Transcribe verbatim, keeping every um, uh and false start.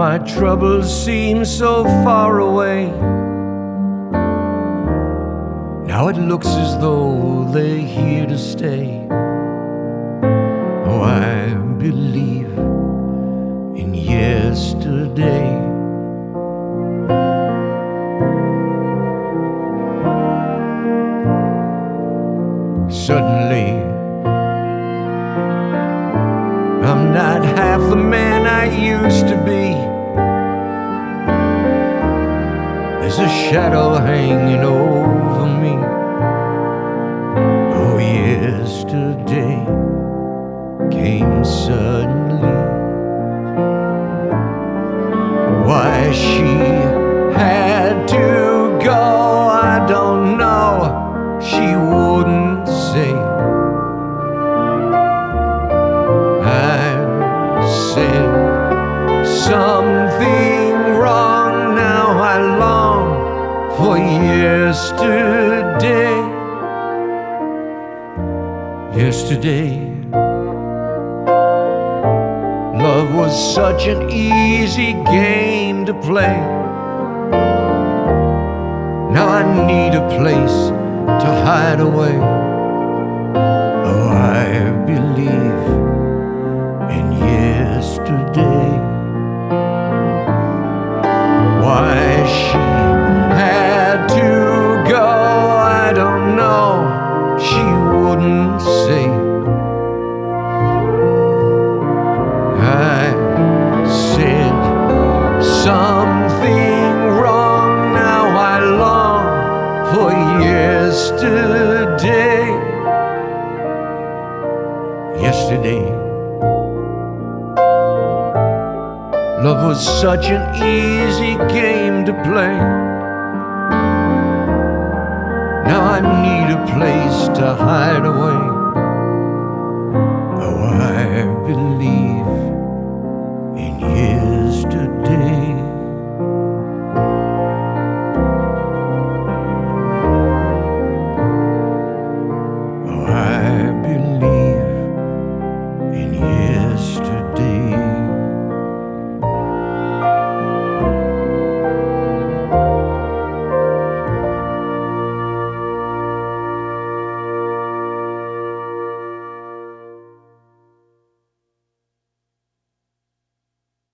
My troubles seem so far away. Now it looks as though they're here to stay. Oh, I believe in yesterday. Suddenly, I'm not half the man I used to be. There's a shadow hanging over me. Oh, yesterday came suddenly. Why she had to go, I don't know. She wouldn't say. I said something wrong. Now I long for yesterday. Yesterday, love was such an easy game to play. Now I need a place to hide away. Oh, I believe in yesterday. Why she had to go, I don't know. She wouldn't say. I said something wrong. Now I long for yesterday. Yesterday, love was such an easy game to play. Now I need a place to hide away. Oh, I believe